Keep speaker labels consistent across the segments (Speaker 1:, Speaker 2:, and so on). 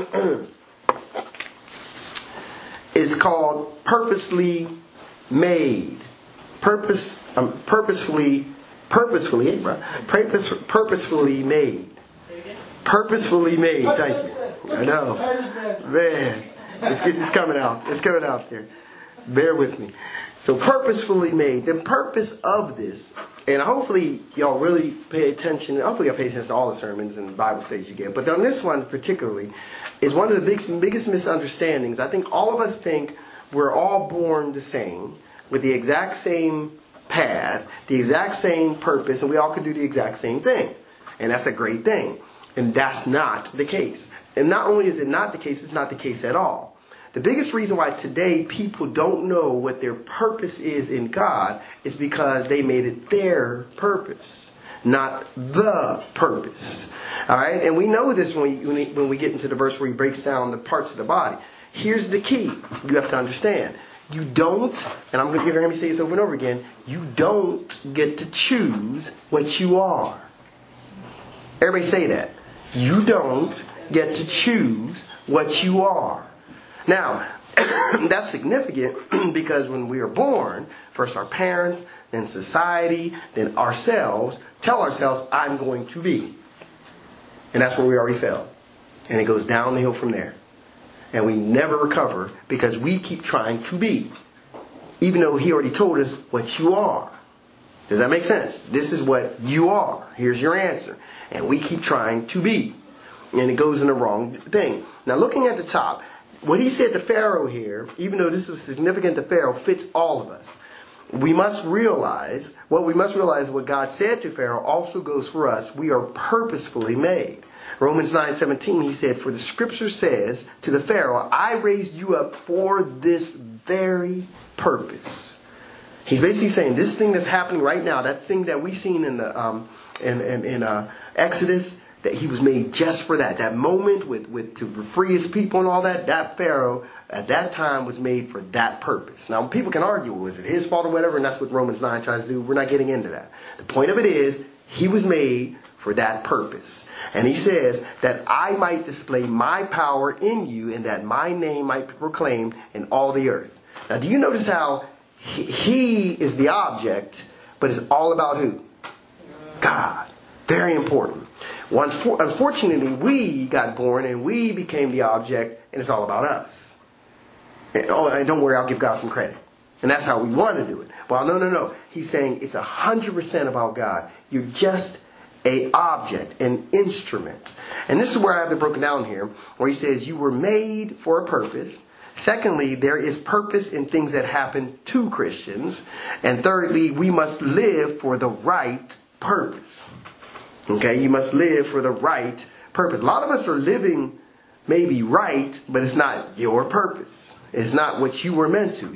Speaker 1: is called purposely made. Purposefully made. Purposefully made. Thank you. I know. Man. It's coming out. It's coming out there. Bear with me. So purposefully made. The purpose of this, and hopefully y'all really pay attention. Hopefully y'all pay attention to all the sermons and Bible studies you get. But on this one particularly, is one of the biggest misunderstandings. I think all of us think we're all born the same, with the exact same path, the exact same purpose, and we all can do the exact same thing. And that's a great thing. And that's not the case. And not only is it not the case, it's not the case at all. The biggest reason why today people don't know what their purpose is in God is because they made it their purpose, not the purpose. All right? And we know this when we get into the verse where he breaks down the parts of the body. Here's the key. You have to understand. You don't, and you're going to hear me say this over and over again, you don't get to choose what you are. Everybody say that. You don't get to choose what you are. Now, that's significant because when we are born, first our parents, then society, then ourselves, tell ourselves, I'm going to be. And that's where we already fell. And it goes down the hill from there. And we never recover because we keep trying to be. Even though he already told us what you are. Does that make sense? This is what you are. Here's your answer. And we keep trying to be. And it goes in the wrong thing. Now looking at the top, what he said to Pharaoh here, even though this was significant to Pharaoh, fits all of us. We must realize what God said to Pharaoh also goes for us. We are purposefully made. Romans 9:17, he said, for the scripture says to the Pharaoh, I raised you up for this very purpose. He's basically saying this thing that's happening right now, that thing that we've seen in the Exodus, that he was made just for that. That moment with to free his people and all that, that Pharaoh at that time was made for that purpose. Now people can argue, was it his fault or whatever, and that's what Romans 9 tries to do. We're not getting into that. The point of it is, he was made for that purpose. And he says that I might display my power in you and that my name might be proclaimed in all the earth. Now do you notice how he is the object, but it's all about who? God. Very important. Unfortunately, we got born and we became the object, and it's all about us. And don't worry, I'll give God some credit. And that's how we want to do it. Well, no. He's saying it's 100% about God. You're just an object, an instrument. And this is where I have it broken down here, where he says you were made for a purpose. Secondly, there is purpose in things that happen to Christians. And thirdly, we must live for the right purpose. Okay, you must live for the right purpose. A lot of us are living maybe right, but it's not your purpose. It's not what you were meant to.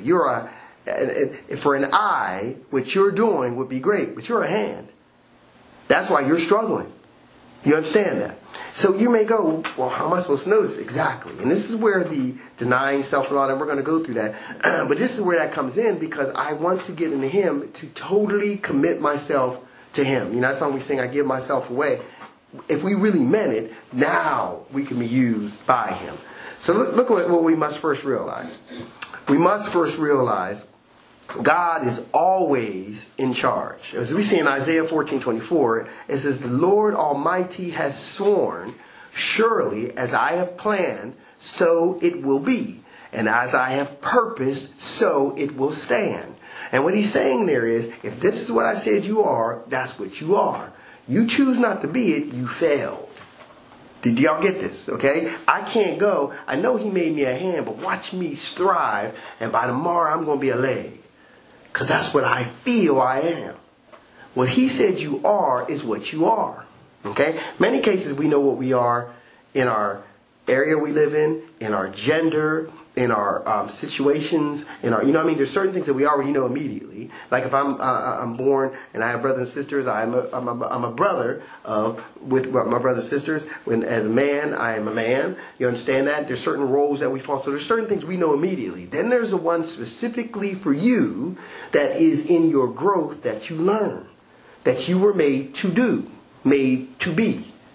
Speaker 1: For an eye, what you're doing would be great, but you're a hand. That's why you're struggling. You understand that? So you may go, well, how am I supposed to know this? Exactly. And this is where the denying self and all that, we're going to go through that. But this is where that comes in because I want to get into him to totally commit myself to him. You know, that song we sing, I give myself away. If we really meant it, now we can be used by him. So look at what we must first realize. We must first realize God is always in charge. As we see in Isaiah 14:24, it says, the Lord Almighty has sworn, surely as I have planned, so it will be. And as I have purposed, so it will stand. And what he's saying there is, if this is what I said you are, that's what you are. You choose not to be it, you failed. Did y'all get this? Okay? I can't go. I know he made me a hand, but watch me strive, and by tomorrow I'm going to be a leg. Because that's what I feel I am. What he said you are is what you are. Okay? Many cases we know what we are in our area we live in our gender, in our situations, in our, there's certain things that we already know immediately. Like if I'm born and I have brothers and sisters, I'm a brother with my brothers and sisters. When as a man, I am a man. You understand that? There's certain roles that we fall. So there's certain things we know immediately. Then there's the one specifically for you that is in your growth that you learn, that you were made to do, made to be.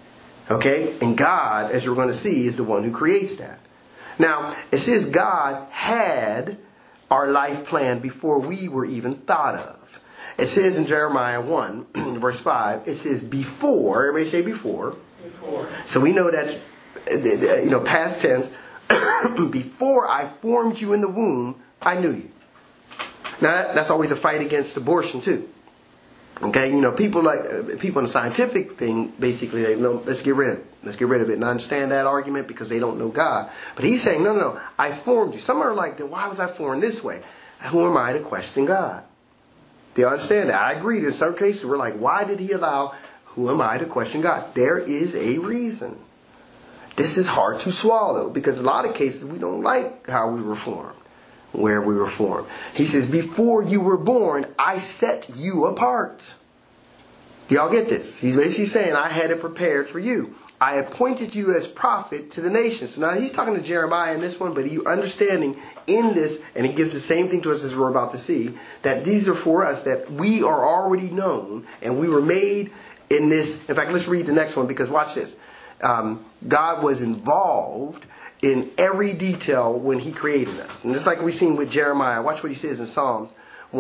Speaker 1: Okay? And God, as you're going to see, is the one who creates that. Now, it says God had our life plan before we were even thought of. It says in Jeremiah 1, verse 5, it says before. Everybody say before. Before. So we know that's, past tense. Before I formed you in the womb, I knew you. Now, that's always a fight against abortion, too. Okay, people in the scientific thing, basically, they know, let's get rid of it. Let's get rid of it. And I understand that argument because they don't know God. But he's saying, no, I formed you. Some are like, then why was I formed this way? Who am I to question God? Do you understand that? I agree. In some cases, we're like, why did he allow, who am I to question God? There is a reason. This is hard to swallow because in a lot of cases, we don't like how we were formed. Where we were formed. He says, before you were born, I set you apart. Do y'all get this? He's basically saying, I had it prepared for you. I appointed you as prophet to the nations. So now he's talking to Jeremiah in this one, but you understanding in this, and he gives the same thing to us as we're about to see, that these are for us, that we are already known, and we were made in this. In fact, let's read the next one, because watch this. God was involved in every detail when he created us. And just like we've seen with Jeremiah, watch what he says in Psalms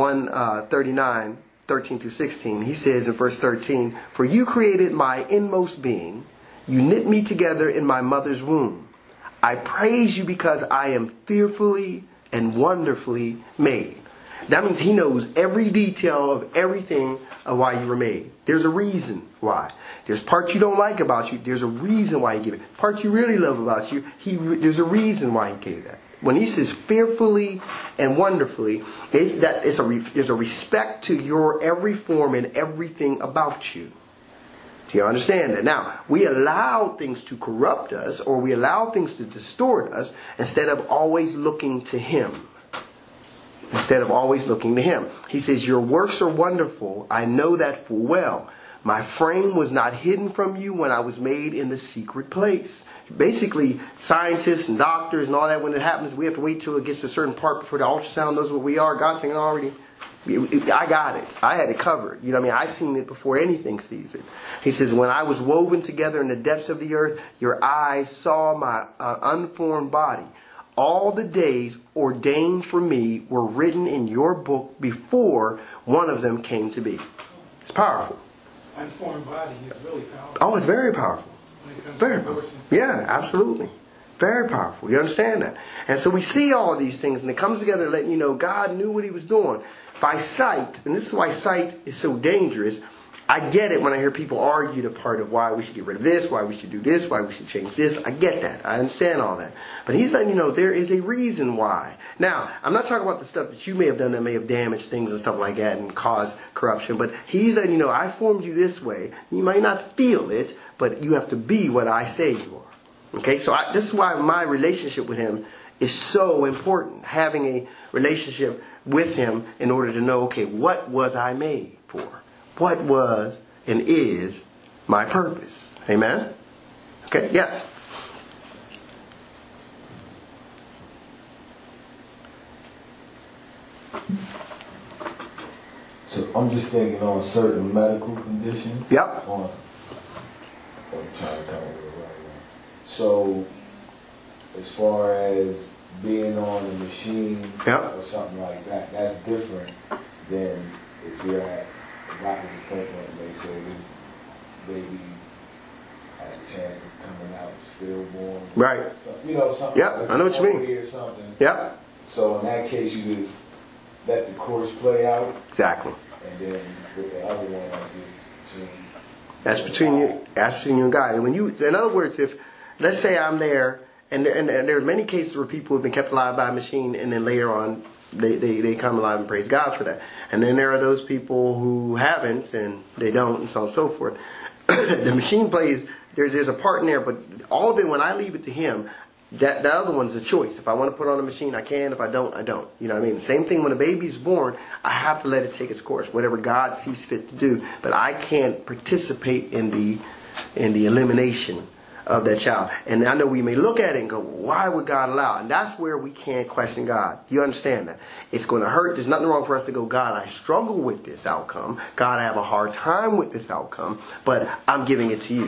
Speaker 1: 139, 13 through 16. He says in verse 13, for you created my inmost being. You knit me together in my mother's womb. I praise you because I am fearfully and wonderfully made. That means he knows every detail of everything of why you were made. There's a reason why. There's parts you don't like about you. There's a reason why he gave it. Parts you really love about you. There's a reason why he gave that. When he says fearfully and wonderfully, there's a respect to your every form and everything about you. Do you understand that? Now, we allow things to corrupt us, or we allow things to distort us, instead of always looking to him. Instead of always looking to him. He says, your works are wonderful. I know that full well. My frame was not hidden from you when I was made in the secret place. Basically, scientists and doctors and all that, when it happens, we have to wait till it gets to a certain part before the ultrasound knows what we are. God's saying already, I got it. I had it covered. You know what I mean? I seen it before anything sees it. He says, when I was woven together in the depths of the earth, your eyes saw my unformed body. All the days ordained for me were written in your book before one of them came to be. It's powerful.
Speaker 2: Unformed body is really powerful.
Speaker 1: Oh, it's very powerful. Very powerful. Yeah, absolutely. Very powerful. You understand that? And so we see all of these things, and it comes together letting you know God knew what he was doing. By sight, and this is why sight is so dangerous. I get it when I hear people argue the part of why we should get rid of this, why we should do this, why we should change this. I get that. I understand all that. But he's letting you know there is a reason why. Now, I'm not talking about the stuff that you may have done that may have damaged things and stuff like that and caused corruption. But he's letting you know, I formed you this way. You might not feel it, but you have to be what I say you are. Okay, so this is why my relationship with him is so important. Having a relationship with him in order to know, okay, what was I made for? What was and is my purpose? Amen? Okay, yes.
Speaker 3: So I'm just thinking on certain medical conditions.
Speaker 1: Yep.
Speaker 3: I'm trying to come up with it right now. So as far as being on a machine or something like that, that's different than if you're at a doctor's appointment and they say this baby has a chance of coming out stillborn.
Speaker 1: Right.
Speaker 3: So, something.
Speaker 1: Yep,
Speaker 3: like
Speaker 1: I know what you mean.
Speaker 3: Or something.
Speaker 1: Yep.
Speaker 3: So in that case, you just let the course play out.
Speaker 1: Exactly.
Speaker 3: And then with the other one,
Speaker 1: that's between you. That's between you and God. In other words, if let's say I'm there, and there are many cases where people have been kept alive by a machine, and then later on they come alive and praise God for that. And then there are those people who haven't, and they don't, and so on and so forth. The machine plays. There's a part in there, but all of it, when I leave it to him, that other one's a choice. If I want to put on a machine, I can. If I don't, I don't. You know what I mean? Same thing when a baby's born, I have to let it take its course, whatever God sees fit to do. But I can't participate in the elimination of that child. And I know we may look at it and go, why would God allow? And that's where we can't question God. You understand that? It's going to hurt. There's nothing wrong for us to go, God, I struggle with this outcome. God, I have a hard time with this outcome, but I'm giving it to you.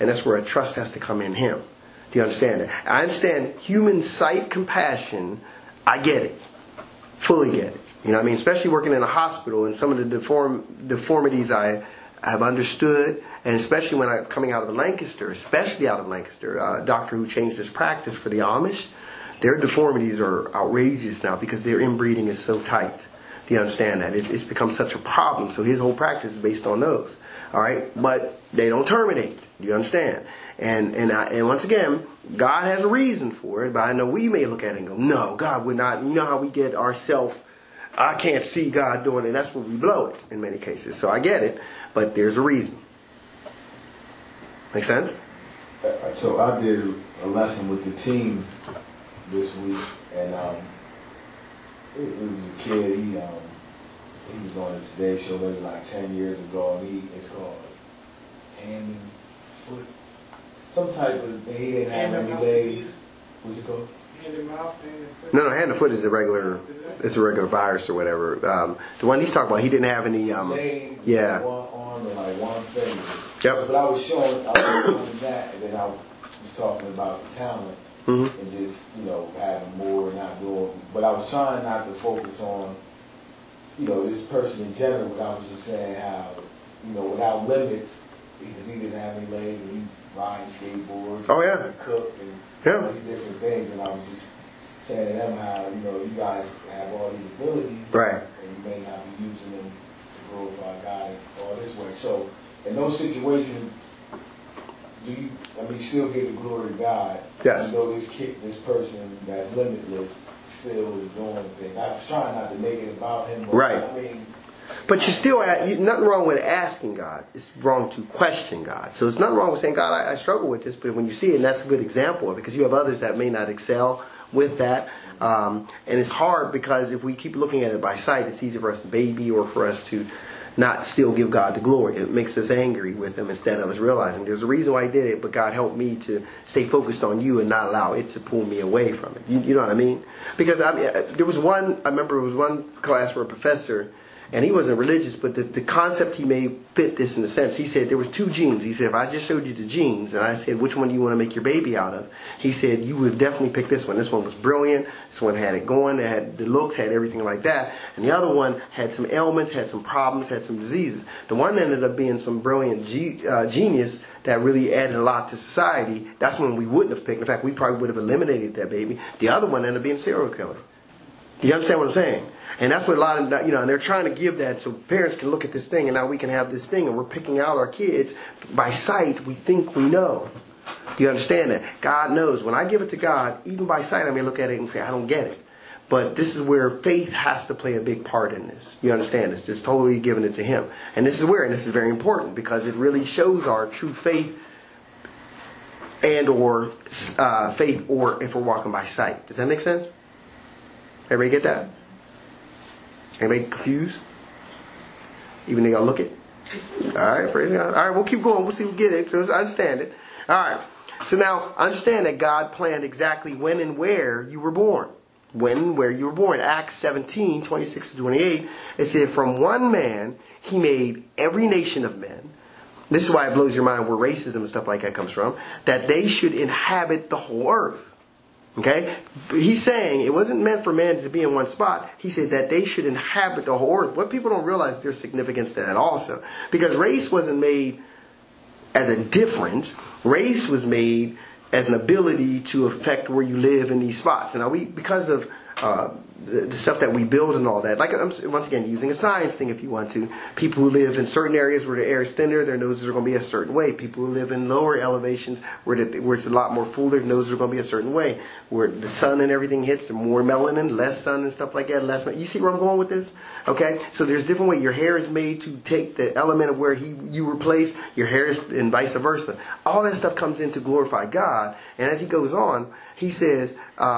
Speaker 1: And that's where a trust has to come in him. Do you understand that? I understand human sight compassion. I get it. Fully get it. You know what I mean? Especially working in a hospital and some of the deformities I have understood. And especially when I'm coming out of Lancaster, a doctor who changed his practice for the Amish, their deformities are outrageous now because their inbreeding is so tight. Do you understand that? It's become such a problem. So his whole practice is based on those. All right? But they don't terminate. Do you understand? And once again, God has a reason for it, but I know we may look at it and go, no, God would not. You know how we get ourselves, I can't see God doing it. That's where we blow it in many cases. So I get it, but there's a reason. Make sense?
Speaker 3: So I did a lesson with the teens this week, and it was a kid. He was on the Today Show maybe like 10 years ago, and it's called hand and foot, some type of thing. He didn't have any legs. What's it called?
Speaker 2: Hand and mouth, hand and foot.
Speaker 1: No, hand and foot is a regular virus or whatever. The one he's talking about, he didn't have any.
Speaker 3: Legs,
Speaker 1: yeah.
Speaker 3: One arm and like one finger.
Speaker 1: Yep.
Speaker 3: But I was showing that, and then I was talking about the talents.
Speaker 1: Mm-hmm.
Speaker 3: And just, having more, not doing. But I was trying not to focus on, this person in general, but I was just saying how, without limits, because he didn't have any legs and he's riding skateboards.
Speaker 1: Oh, yeah.
Speaker 3: And cook and all these different things. And I was just saying to them how, you guys have all these abilities.
Speaker 1: Right.
Speaker 3: And you may not be using them to glorify God in all this way. So, in those situations, you still give the glory to God.
Speaker 1: Yes.
Speaker 3: Even though this person that's limitless still is doing things. I was trying not to make it about him. But
Speaker 1: right. But you still, nothing wrong with asking God. It's wrong to question God. So it's nothing wrong with saying, God, I struggle with this. But when you see it, and that's a good example of it, because you have others that may not excel with that. And it's hard because if we keep looking at it by sight, it's easy for us to baby or for us to not still give God the glory. It makes us angry with him instead of us realizing there's a reason why he did it, but God helped me to stay focused on you and not allow it to pull me away from it. You know what I mean? Because I remember it was one class for a professor, and he wasn't religious, but the concept he made fit this in a sense. He said there was two genes. He said, if I just showed you the genes, and I said, which one do you want to make your baby out of? He said, you would definitely pick this one. This one was brilliant. This one had it going. It had the looks, had everything like that. And the other one had some ailments, had some problems, had some diseases. The one ended up being some brilliant genius that really added a lot to society. That's one we wouldn't have picked. In fact, we probably would have eliminated that baby. The other one ended up being a serial killer. Do you understand what I'm saying? And that's what a lot of, and they're trying to give that so parents can look at this thing and now we can have this thing and we're picking out our kids by sight. We think we know. Do you understand that? God knows. When I give it to God, even by sight, I may look at it and say, I don't get it. But this is where faith has to play a big part in this. You understand? It's just totally giving it to him. And this is very important because it really shows our true faith and or faith or if we're walking by sight. Does that make sense? Everybody get that? Anybody confused? Even though y'all look it? Alright, praise God. Alright, we'll keep going. We'll see if we get it. So I understand it. Alright. So now, understand that God planned exactly when and where you were born. When and where you were born. Acts 17, 26 to 28. It said, from one man, he made every nation of men. This is why it blows your mind where racism and stuff like that comes from. That they should inhabit the whole earth. Okay? He's saying it wasn't meant for man to be in one spot. He said that they should inhabit the whole earth. What people don't realize is there's significance to that also. Because race wasn't made as a difference. Race was made as an ability to affect where you live in these spots. And now because of the stuff that we build and all that, like once again, using a science thing if you want to, people who live in certain areas where the air is thinner, their noses are going to be a certain way. People who live in lower elevations where it's a lot more full, their noses are going to be a certain way. Where the sun and everything hits, the more melanin, less sun and stuff like that. You see where I'm going with this? Okay? So there's different ways. Your hair is made to take the element of where you were placed. Your hair is, and vice versa. All that stuff comes in to glorify God. And as he goes on, he says,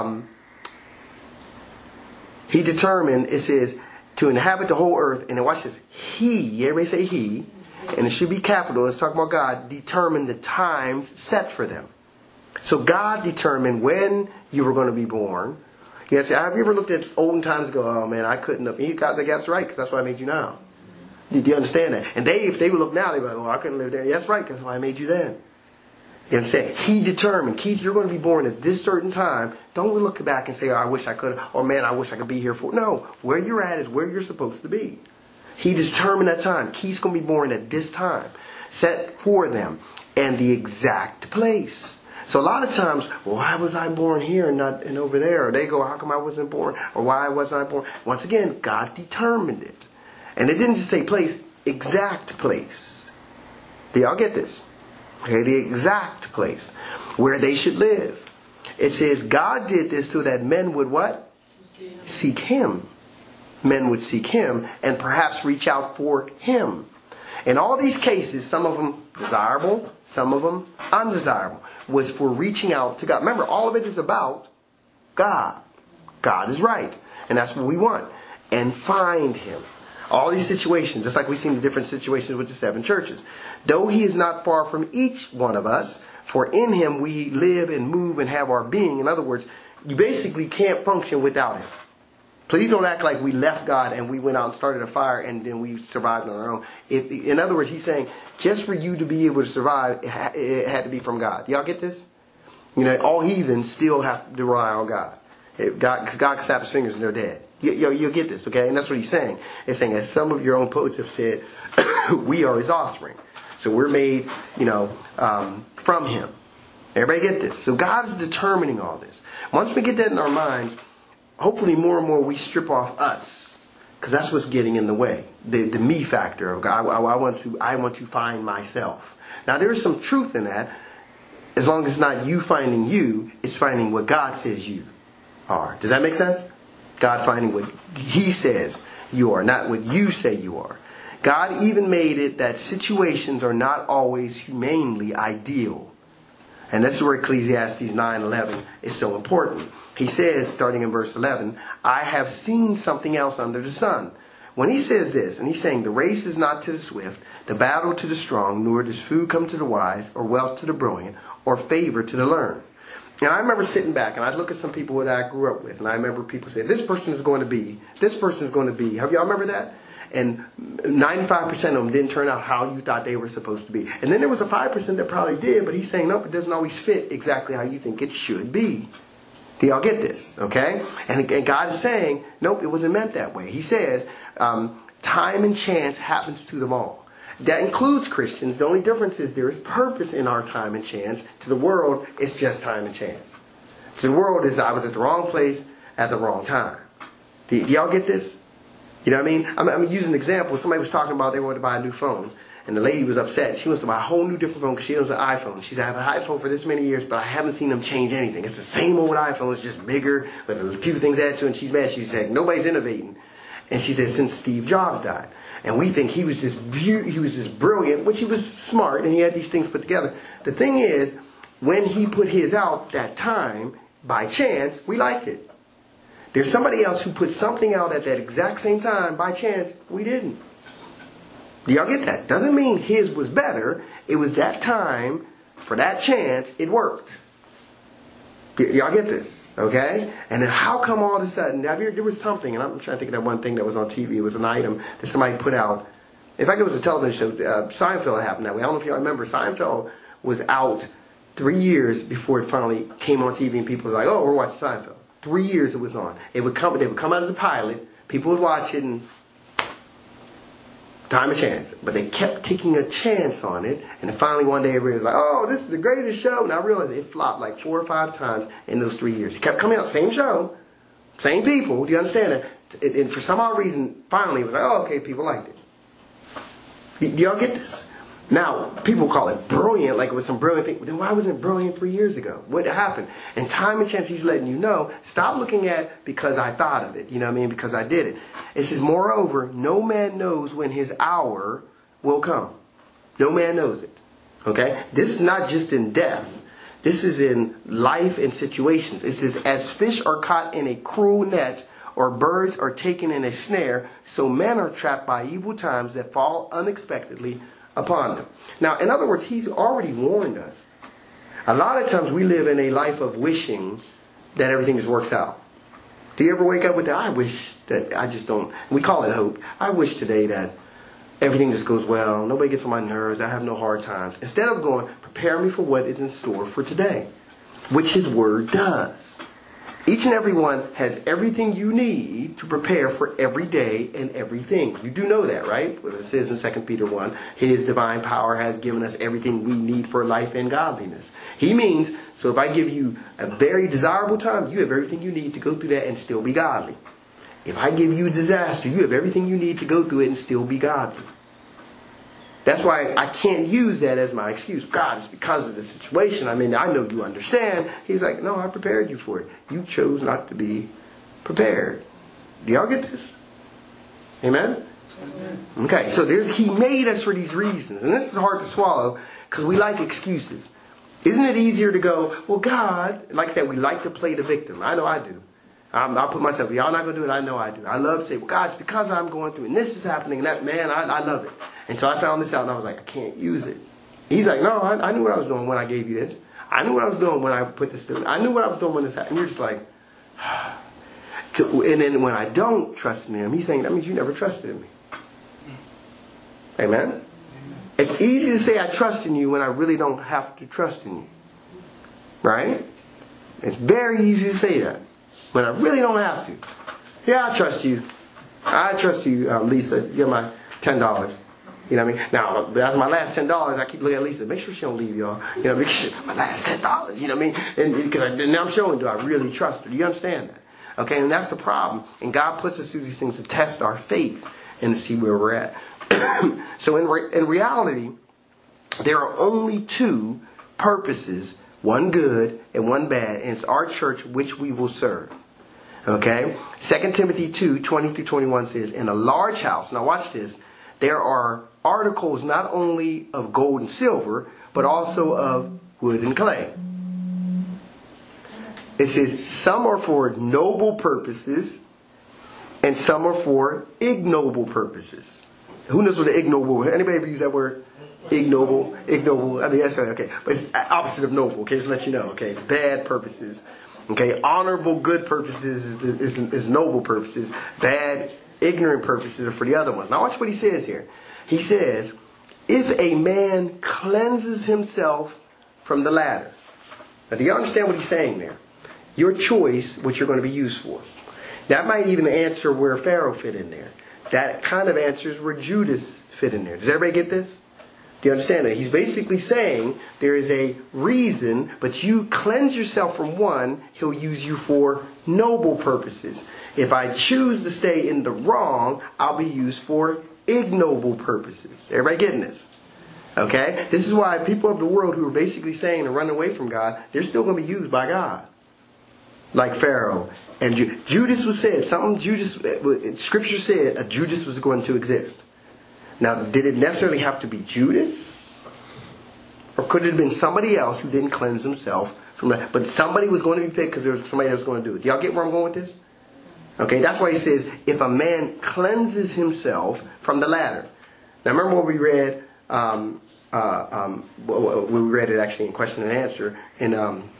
Speaker 1: he determined, it says, to inhabit the whole earth. And then watch this. He, everybody say he, and it should be capital. It's talking about God, determined the times set for them. So God determined when you were going to be born. Have you ever looked at olden times and go, oh man, I couldn't have. God's like, that's right, because that's why I made you now. Do you understand that? And if they would look now, they'd be like, oh, I couldn't live there. That's right, because that's why I made you then. You understand? He determined, Keith, you're going to be born at this certain time. Don't look back and say, oh, I wish I could, or man, I wish I could be here for. No, where you're at is where you're supposed to be. He determined that time. Keith's going to be born at this time, set for them, and the exact place. So a lot of times, well, why was I born here and not and over there? Or they go, how come I wasn't born? Or why wasn't I born? Once again, God determined it. And it didn't just say place, exact place. Do y'all get this? Okay, the exact place where they should live. It says God did this so that men would what? Seek Him. Men would seek Him and perhaps reach out for Him. In all these cases, some of them desirable, some of them undesirable, was for reaching out to God. Remember, all of it is about God. God is right. And that's what we want. And find Him. All these situations, just like we've seen the different situations with the 7 churches. Though He is not far from each one of us, for in Him we live and move and have our being. In other words, you basically can't function without Him. Please don't act like we left God and we went out and started a fire and then we survived on our own. In other words, He's saying, just for you to be able to survive, it had to be from God. Y'all get this? You know, all heathens still have to rely on God. God can snap His fingers and they're dead. You'll get this, okay? And that's what He's saying. It's saying, as some of your own poets have said, we are His offspring. So we're made, from Him. Everybody get this? So God is determining all this. Once we get that in our minds, hopefully more and more we strip off us. Because that's what's getting in the way. The me factor of God. I want to find myself. Now there is some truth in that. As long as it's not you finding you, it's finding what God says you are. Does that make sense? God finding what He says you are, not what you say you are. God even made it that situations are not always humanely ideal. And that's where Ecclesiastes 9:11 is so important. He says, starting in verse 11, I have seen something else under the sun. When he says this, and he's saying the race is not to the swift, the battle to the strong, nor does food come to the wise, or wealth to the brilliant, or favor to the learned. And I remember sitting back, and I'd look at some people that I grew up with, and I remember people say, this person is going to be. Have y'all remember that? And 95% of them didn't turn out how you thought they were supposed to be. And then there was a 5% that probably did, but he's saying, nope, it doesn't always fit exactly how you think it should be. Do y'all get this? Okay? And God is saying, nope, it wasn't meant that way. He says, time and chance happens to them all. That includes Christians. The only difference is there is purpose in our time and chance. To the world, it's just time and chance. To the world, is I was at the wrong place at the wrong time. Do y'all get this? You know what I mean? I'm going to use an example. Somebody was talking about they wanted to buy a new phone. And the lady was upset. She wants to buy a whole new different phone because she owns an iPhone. She said, I have an iPhone for this many years, but I haven't seen them change anything. It's the same old iPhone. It's just bigger with a few things added to it. And she's mad. She said, nobody's innovating. And she said, since Steve Jobs died. And we think he was just brilliant, which he was smart, and he had these things put together. The thing is, when he put his out that time, by chance, we liked it. There's somebody else who put something out at that exact same time, by chance, we didn't. Do y'all get that? Doesn't mean his was better. It was that time, for that chance, it worked. Y'all get this? Okay? And then how come all of a sudden, there was something, and I'm trying to think of that one thing that was on TV. It was an item that somebody put out. In fact, it was a television show. Seinfeld happened that way. I don't know if y'all remember. Seinfeld was out 3 years before it finally came on TV and people were like, oh, we're watching Seinfeld. 3 years it was on. They would come out as a pilot. People would watch it and time and chance. But they kept taking a chance on it. And then finally one day everybody was like, oh, this is the greatest show. And I realized it flopped like 4 or 5 times in those 3 years. It kept coming out, same show, same people. Do you understand that? And for some odd reason, finally it was like, oh, okay, people liked it. Do y'all get this? Now, people call it brilliant, like it was some brilliant thing. But then why wasn't it brilliant 3 years ago? What happened? And time and chance, he's letting you know, stop looking at because I thought of it, you know what I mean, because I did it. It says, moreover, no man knows when his hour will come. No man knows it. Okay? This is not just in death. This is in life and situations. It says, as fish are caught in a cruel net, or birds are taken in a snare, so men are trapped by evil times that fall unexpectedly upon them. Now, in other words, he's already warned us. A lot of times we live in a life of wishing that everything just works out. Do you ever wake up with that? I wish that I just don't. We call it hope. I wish today that everything just goes well. Nobody gets on my nerves. I have no hard times. Instead of going, prepare me for what is in store for today, which His Word does. Each and every one has everything you need to prepare for every day and everything. You do know that, right? As it says in 2 Peter 1, His divine power has given us everything we need for life and godliness. He means, so if I give you a very desirable time, you have everything you need to go through that and still be godly. If I give you disaster, you have everything you need to go through it and still be godly. That's why I can't use that as my excuse. God, it's because of the situation. I mean, I know you understand. He's like, no, I prepared you for it. You chose not to be prepared. Do y'all get this? Amen? Okay, so He made us for these reasons. And this is hard to swallow because we like excuses. Isn't it easier to go, well, God, like I said, we like to play the victim. I know I do. I'll put myself, y'all not going to do it, I know I do. I love to say, well, God, it's because I'm going through and this is happening. And that, man, I love it. And so I found this out and I was like, I can't use it. He's like, no, I knew what I was doing when I gave you this. I knew what I was doing when I put this through. I knew what I was doing when this happened. And you're just like, and then when I don't trust in Him, He's saying, that means you never trusted in me. Amen? It's easy to say I trust in you when I really don't have to trust in you. Right? It's very easy to say that when I really don't have to. Yeah, I trust you. I trust you, Lisa. You're my $10. You know what I mean? Now, that's my last $10. I keep looking at Lisa. Make sure she don't leave, y'all. You know, make sure my last $10. You know what I mean? And because now I'm showing, do I really trust her? Do you understand that? Okay, and that's the problem. And God puts us through these things to test our faith and to see where we're at. So in reality, there are only two purposes, one good and one bad, and it's our church which we will serve. Okay? 2 Timothy 2, 20 through 21 says, in a large house, now watch this, there are articles not only of gold and silver, but also of wood and clay. It says some are for noble purposes and some are for ignoble purposes. Who knows what the ignoble is? Anybody ever use that word? Ignoble. I mean, that's right. Okay. But it's opposite of noble. Okay. Just to let you know. Okay. Bad purposes. Okay. Honorable, good purposes is noble purposes. Bad, ignorant purposes are for the other ones. Now watch what he says here. He says, if a man cleanses himself from the latter. Now do you understand what he's saying there? Your choice, what you're going to be used for. That might even answer where Pharaoh fit in there. That kind of answers where Judas fit in there. Does everybody get this? Do you understand that? He's basically saying there is a reason, but you cleanse yourself from one, He'll use you for noble purposes. If I choose to stay in the wrong, I'll be used for ignoble purposes. Everybody getting this? Okay? This is why people of the world who are basically saying to run away from God, they're still going to be used by God. Like Pharaoh. And Judas was said, Scripture said a Judas was going to exist. Now, did it necessarily have to be Judas? Or could it have been somebody else who didn't cleanse himself from that? But somebody was going to be picked because there was somebody that was going to do it. Do y'all get where I'm going with this? Okay, that's why he says, if a man cleanses himself from the latter. Now, remember what we read, we read it actually in question and answer in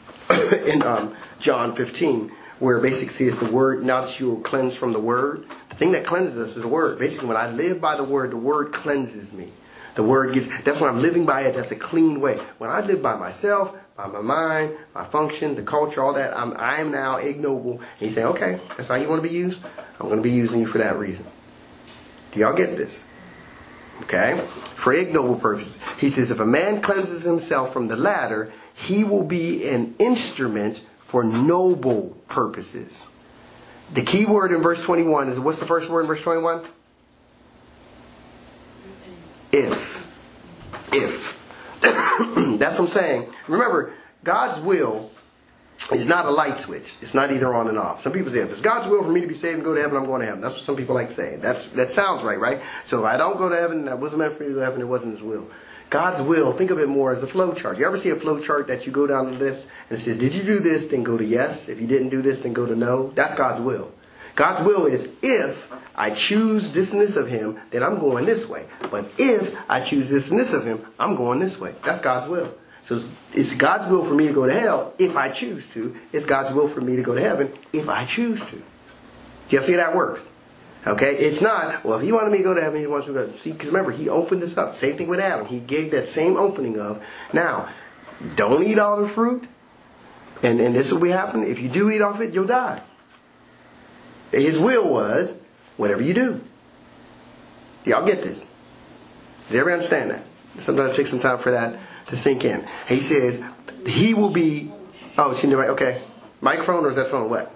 Speaker 1: John 15, where basically it's the word, now that you are cleansed from the word. The thing that cleanses us is the word. Basically, when I live by the word cleanses me. The word that's when I'm living by it, that's a clean way. When I live by myself, by my mind, my function, the culture, all that, I am now ignoble. And he's saying, okay, that's how you want to be used? I'm going to be using you for that reason. Do y'all get this? Okay? For ignoble purposes. He says, if a man cleanses himself from the latter, he will be an instrument for noble purposes. The key word in verse 21 is, what's the first word in verse 21? If. That's what I'm saying. Remember, God's will is not a light switch. It's not either on and off. Some people say, if it's God's will for me to be saved and go to heaven, I'm going to heaven. That's what some people like to say. That sounds right? So if I don't go to heaven, that wasn't meant for me to go to heaven, it wasn't His will. God's will, think of it more as a flow chart. You ever see a flow chart that you go down the list and it says, did you do this? Then go to yes. If you didn't do this, then go to no. That's God's will. God's will is, if I choose this and this of Him, then I'm going this way. But if I choose this and this of Him, I'm going this way. That's God's will. So it's God's will for me to go to hell if I choose to. It's God's will for me to go to heaven if I choose to. Do you see how that works? Okay? It's not, well, if he wanted me to go to heaven, he wants me to go. See, because remember, he opened this up. Same thing with Adam. He gave that same opening of, now, don't eat all the fruit. And this will be happening. If you do eat off it, you'll die. His will was, whatever you do. Y'all get this? Does everybody understand that? Sometimes it takes some time for that to sink in. He says, he will be, oh, she knew, right? Okay. Microphone or is that phone? What?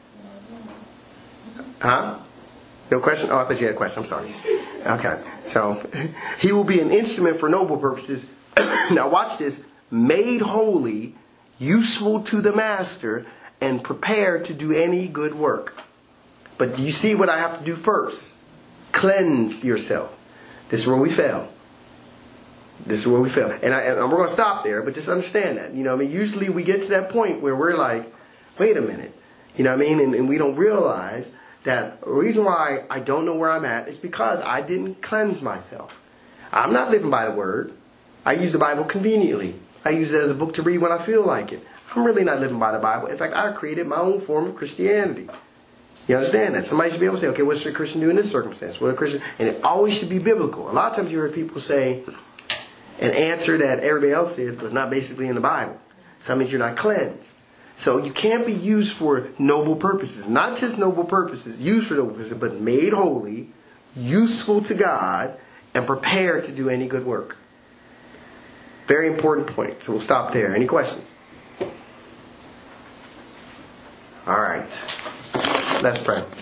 Speaker 1: Huh? No question? Oh, I thought you had a question. I'm sorry. Okay. So, he will be an instrument for noble purposes. Now watch this. Made holy, useful to the master, and prepared to do any good work. But do you see what I have to do first? Cleanse yourself. This is where we fail. This is where we fail. And we're going to stop there, but just understand that. Usually we get to that point where we're like, wait a minute. And we don't realize that the reason why I don't know where I'm at is because I didn't cleanse myself. I'm not living by the Word. I use the Bible conveniently. I use it as a book to read when I feel like it. I'm really not living by the Bible. In fact, I created my own form of Christianity. You understand that? Somebody should be able to say, okay, what should a Christian do in this circumstance? What a Christian, and it always should be biblical. A lot of times you hear people say an answer that everybody else says, but it's not basically in the Bible. So that means you're not cleansed. So you can't be used for noble purposes. Not just noble purposes, used for noble purposes, but made holy, useful to God, and prepared to do any good work. Very important point. So we'll stop there. Any questions? All right. Let's pray.